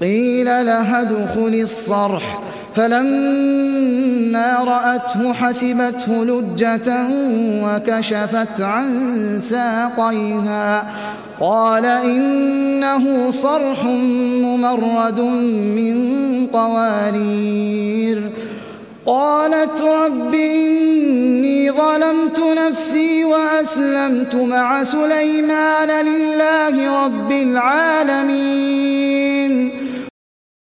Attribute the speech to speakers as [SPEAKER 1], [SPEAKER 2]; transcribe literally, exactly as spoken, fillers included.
[SPEAKER 1] قيل لها ادخلي الصرح فلما رأته حسبته لجة وكشفت عن ساقيها قال إنه صرح ممرد من قوارير. قالت رب إني ظلمت نفسي وأسلمت مع سليمان لله رب العالمين.